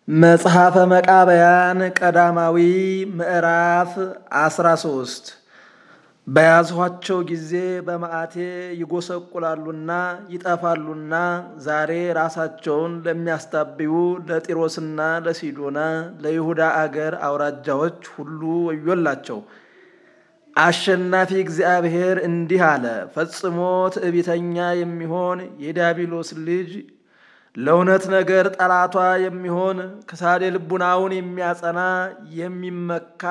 መጽሐፈ መቃብያን ቀዳማዊ ምዕራፍ 13 በያዝኋቸው ጊዜ በመዓቴ ይጎሰቁላሉና ይጠፋሉና ዛሬ ራሳቸውን ለሚያስታብዩ ለጢሮስና ለሲዶና ለይሁዳ አገር አውራጃዎች ሁሉ ወዮላቸው። አሸናፊ እግዚአብሔር እንዲህ አለ። ፈጽሞ ትዕቢተኛ የሚሆን የዲያብሎስ ልጅ ለእውነት ነገር ጠላቷ የሚሆን ክሳዴ ልቡናውን የሚያጸና የሚመካ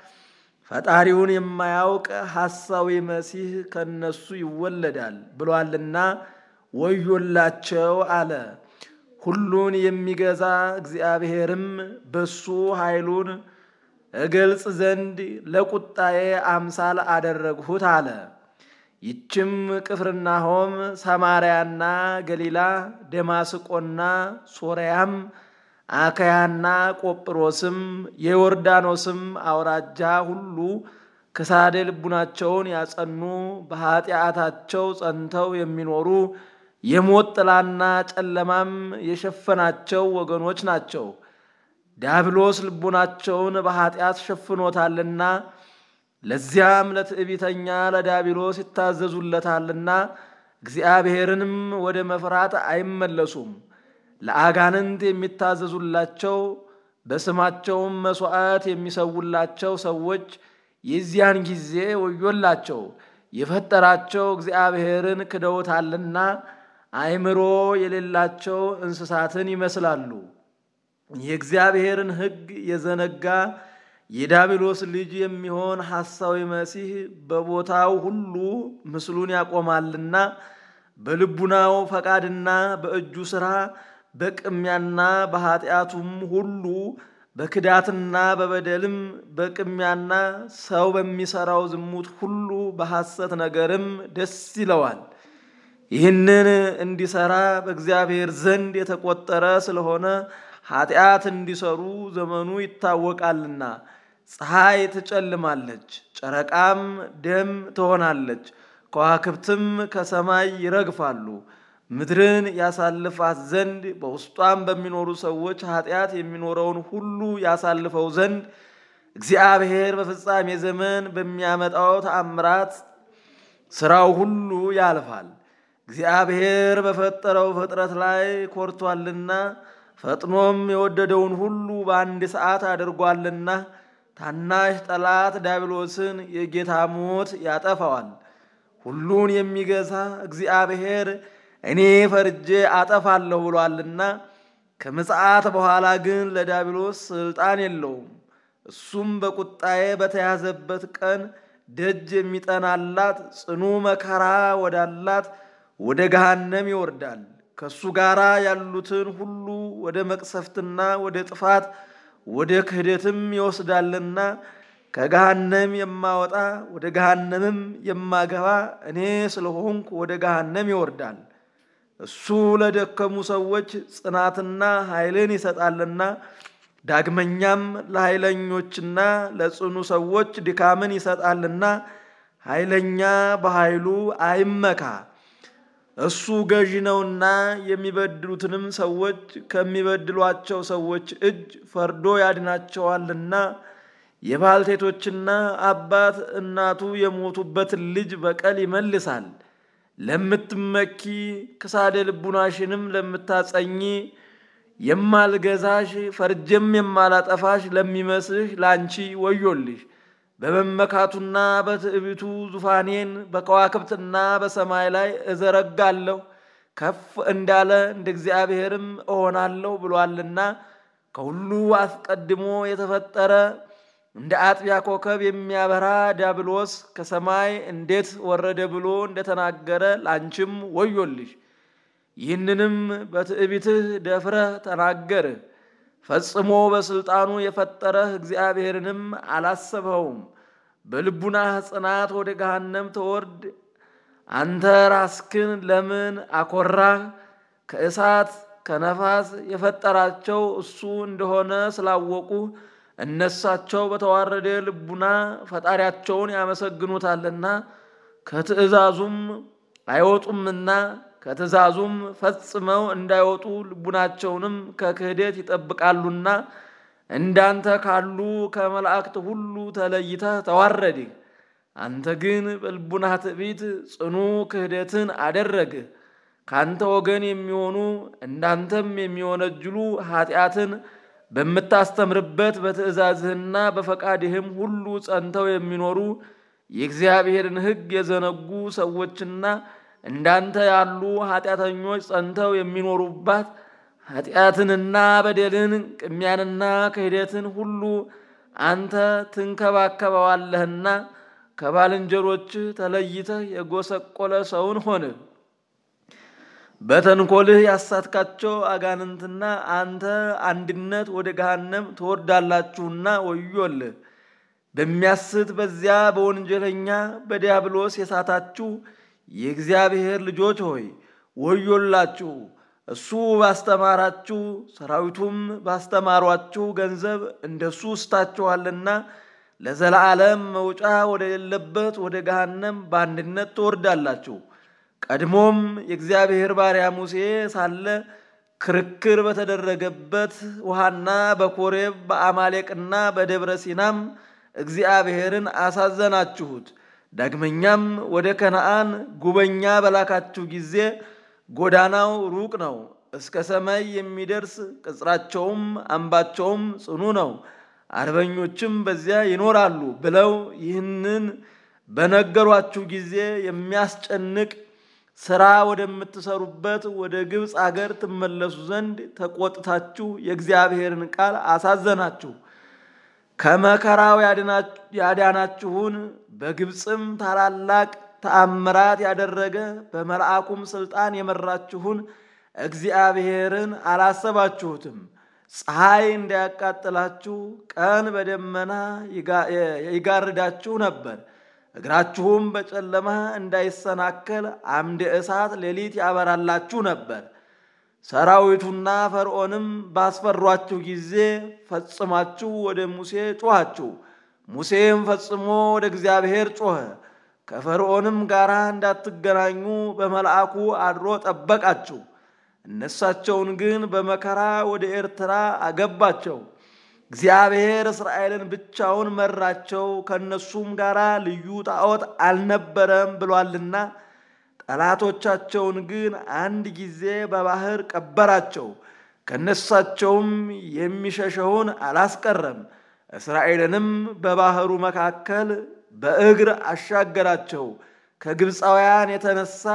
ፈጣሪውን የማያውቅ ሐሳዊ መሲህ ከነሱ ይወለዳል ብሏልና ወዮላቸው አለ። ሁሉን የሚገዛ እግዚአብሔርም በሱ ኃይሉን እገልጽ ዘንድ ለቁጣዬ አምሳል አደረግሁት አለ። ይችም ቅፍርናሆም ሰማርያና ገሊላ ደማስቆና ሶርያም አካያና ቆጵሮስም የዮርዳኖስም አውራጃ ሁሉ ክሳዴ ልቡናቸውን ያጸኑ በኃጢአታቸው ጸንተው የሚኖሩ የሞት ጥላና ጨለማም የሸፈናቸው ወገኖች ናቸው። ዲያብሎስ ልቡናቸውን በኃጢአት ሸፍኖታልና ለዚያም ለትዕቢተኛ ለዲያብሎስ ይታዘዙለታልና እግዚአብሔርንም ወደ መፍራት አይመለሱም። ለአጋንንት የሚታዘዙላቸው በስማቸውም መሥዋዕት የሚሰውላቸው ሰዎች የዚያን ጊዜ ወዮላቸው። የፈጠራቸው እግዚአብሔርን ክደውታልና አእምሮ የሌላቸው እንስሳትን ይመስላሉ። የእግዚአብሔርን ሕግ የዘነጋ የዲያብሎስ ልጅ የሚሆን ሐሳዊ መሲህ በቦታው ሁሉ ምስሉን ያቆማልና በልቡናው ፈቃድና በእጁ ሥራ በቅሚያና በኃጢአቱም ሁሉ በክዳትና በበደልም በቅሚያና ሰው በሚሠራው ዝሙት ሁሉ በሐሰት ነገርም ደስ ይለዋል። ይህንን እንዲሠራ በእግዚአብሔር ዘንድ የተቆጠረ ስለሆነ ኃጢአት እንዲሠሩ ዘመኑ ይታወቃልና ፀሐይ ትጨልማለች፣ ጨረቃም ደም ትሆናለች፣ ከዋክብትም ከሰማይ ይረግፋሉ። ምድርን ያሳልፋት ዘንድ በውስጧም በሚኖሩ ሰዎች ኃጢአት የሚኖረውን ሁሉ ያሳልፈው ዘንድ እግዚአብሔር በፍጻሜ ዘመን በሚያመጣው ተአምራት ሥራው ሁሉ ያልፋል። እግዚአብሔር በፈጠረው ፍጥረት ላይ ኮርቷልና ፈጥኖም የወደደውን ሁሉ በአንድ ሰዓት አድርጓልና ታናሽ ጠላት ዲያብሎስን የጌታ ሞት ያጠፋዋል። ሁሉን የሚገዛ እግዚአብሔር እኔ ፈርጄ አጠፋለሁ ብሏልና ከምጽአት በኋላ ግን ለዲያብሎስ ሥልጣን የለውም። እሱም በቁጣዬ በተያዘበት ቀን ደጅ የሚጠናላት ጽኑ መከራ ወዳላት ወደ ገሃነም ይወርዳል። ከሱ ጋር ያሉትን ሁሉ ወደ መቅሰፍትና ወደ ጥፋት ወደ ክህደትም ይወስዳልና ከገሃነም የማወጣ ወደ ገሃነምም የማገባ እኔ ስለሆንኩ ወደ ገሃነም ይወርዳል። እሱ ለደከሙ ሰዎች ጽናትና ኃይልን ይሰጣልና ዳግመኛም ለኃይለኞችና ለጽኑ ሰዎች ድካምን ይሰጣልና ኃይለኛ በኃይሉ አይመካ። እሱ ገዢ ነውና የሚበድሉትንም ሰዎች ከሚበድሏቸው ሰዎች እጅ ፈርዶ ያድናቸዋልና የባልቴቶችና አባት እናቱ የሞቱበትን ልጅ በቀል ይመልሳል። ለምትመኪ ክሳዴ ልቡናሽንም ለምታጸኚ የማልገዛሽ ፈርጀም የማላጠፋሽ ለሚመስልሽ ላንቺ ወዮልሽ። በመመካቱና በትዕቢቱ ዙፋኔን በከዋክብትና በሰማይ ላይ እዘረጋለሁ፣ ከፍ እንዳለ እንደ እግዚአብሔርም እሆናለሁ ብሏልና ከሁሉ አስቀድሞ የተፈጠረ እንደ አጥቢያ ኮከብ የሚያበራ ዲያብሎስ ከሰማይ እንዴት ወረደ ብሎ እንደተናገረ ላንቺም ወዮልሽ። ይህንንም በትዕቢትህ ደፍረህ ተናገርህ። ፈጽሞ በሥልጣኑ የፈጠረህ እግዚአብሔርንም አላሰብኸውም። በልቡናህ ጽናት ወደ ገሃነም ተወርድ። አንተ ራስክን ለምን አኮራህ? ከእሳት ከነፋስ የፈጠራቸው እሱ እንደሆነ ስላወቁ እነሳቸው በተዋረደ ልቡና ፈጣሪያቸውን ያመሰግኑታልና ከትእዛዙም አይወጡምና ከትእዛዙም ፈጽመው እንዳይወጡ ልቡናቸውንም ከክህደት ይጠብቃሉና እንዳንተ ካሉ ከመላእክት ሁሉ ተለይተህ ተዋረድህ። አንተ ግን በልቡናህ ትዕቢት ጽኑ ክህደትን አደረግህ። ካንተ ወገን የሚሆኑ እንዳንተም የሚወነጅሉ ኃጢአትን በምታስተምርበት በትእዛዝህና በፈቃድህም ሁሉ ጸንተው የሚኖሩ የእግዚአብሔርን ሕግ የዘነጉ ሰዎችና እንዳንተ ያሉ ኃጢአተኞች ጸንተው የሚኖሩባት ኃጢአትንና በደልን ቅሚያንና ክህደትን ሁሉ አንተ ትንከባከበዋለህና ከባልንጀሮችህ ተለይተህ የጎሰቆለ ሰውን ሆንህ። በተንኮልህ ያሳትካቸው አጋንንትና አንተ አንድነት ወደ ገሃነም ትወርዳላችሁና ወዮልህ። በሚያስት በዚያ በወንጀለኛ በዲያብሎስ የሳታችሁ የእግዚአብሔር ልጆች ሆይ ወዮላችሁ። እሱ ባስተማራችሁ ሰራዊቱም ባስተማሯችሁ ገንዘብ እንደሱ ስታችኋልና ለዘላለም መውጫ ወደ ሌለበት ወደ ገሃነም በአንድነት ትወርዳላችሁ። ቀድሞም የእግዚአብሔር ባሪያ ሙሴ ሳለ ክርክር በተደረገበት ውሃና በኮሬብ በአማሌቅና በደብረ ሲናም እግዚአብሔርን አሳዘናችሁት። ዳግመኛም ወደ ከነዓን ጉበኛ በላካችሁ ጊዜ ጎዳናው ሩቅ ነው፣ እስከ ሰማይ የሚደርስ ቅጽራቸውም አምባቸውም ጽኑ ነው፣ አርበኞችም በዚያ ይኖራሉ ብለው ይህንን በነገሯችሁ ጊዜ የሚያስጨንቅ ሥራ ወደምትሰሩበት ወደ ግብፅ አገር ትመለሱ ዘንድ ተቆጥታችሁ የእግዚአብሔርን ቃል አሳዘናችሁ። ከመከራው ያዳናችሁን በግብፅም ታላላቅ ተአምራት ያደረገ በመልአኩም ሥልጣን የመራችሁን እግዚአብሔርን አላሰባችሁትም። ፀሐይ እንዳያቃጥላችሁ ቀን በደመና ይጋርዳችሁ ነበር። እግራችሁም በጨለማ እንዳይሰናከል አምደ እሳት ሌሊት ያበራላችሁ ነበር። ሰራዊቱና ፈርዖንም ባስፈሯችሁ ጊዜ ፈጽማችሁ ወደ ሙሴ ጮኻችሁ። ሙሴም ፈጽሞ ወደ እግዚአብሔር ጮኸ። ከፈርዖንም ጋር እንዳትገናኙ በመልአኩ አድሮ ጠበቃችሁ። እነሳቸውን ግን በመከራ ወደ ኤርትራ አገባቸው። እግዚአብሔር እስራኤልን ብቻውን መራቸው፣ ከነሱም ጋር ልዩ ጣዖት አልነበረም ብሏልና። ጠላቶቻቸውን ግን አንድ ጊዜ በባህር ቀበራቸው፣ ከነሳቸውም የሚሸሸውን አላስቀረም። እስራኤልንም በባህሩ መካከል በእግር አሻገራቸው። ከግብፃውያን የተነሳ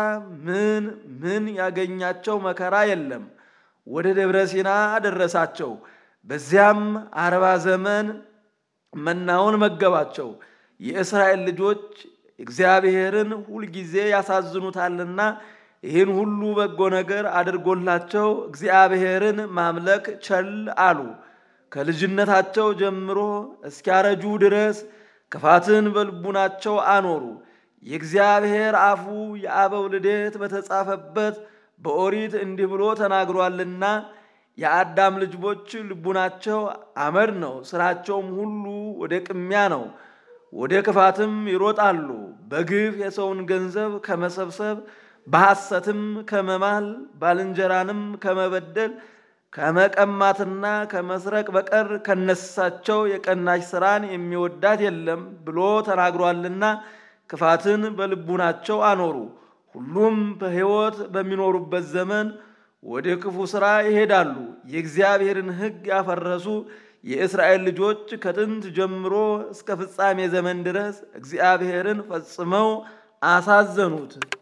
ምን ያገኛቸው መከራ የለም። ወደ ደብረ ሲና አደረሳቸው። በዚያም 40 ዘመን መናውን መገባቸው። የእስራኤል ልጆች እግዚአብሔርን ሁልጊዜ ያሳዝኑታልና ይህን ሁሉ በጎ ነገር አድርጎላቸው እግዚአብሔርን ማምለክ ቸል አሉ። ከልጅነታቸው ጀምሮ እስኪያረጁ ድረስ ክፋትን በልቡናቸው አኖሩ። የእግዚአብሔር አፉ የአበው ልደት በተጻፈበት በኦሪት እንዲህ ብሎ ተናግሯልና የአዳም ልጆች ልቡናቸው አመድ ነው፣ ስራቸውም ሁሉ ወደ ቅሚያ ነው። ወደ ክፋትም ይሮጣሉ። በግፍ የሰውን ገንዘብ ከመሰብሰብ በሐሰትም ከመማል ባልንጀራንም ከመበደል ከመቀማትና ከመስረቅ በቀር ከነሳቸው የቀናች ሥራን የሚወዳት የለም ብሎ ተናግሯልና ክፋትን በልቡናቸው አኖሩ። ሁሉም በሕይወት በሚኖሩበት ዘመን ወደ ክፉ ሥራ ይሄዳሉ። የእግዚአብሔርን ሕግ ያፈረሱ የእስራኤል ልጆች ከጥንት ጀምሮ እስከ ፍጻሜ ዘመን ድረስ እግዚአብሔርን ፈጽመው አሳዘኑት።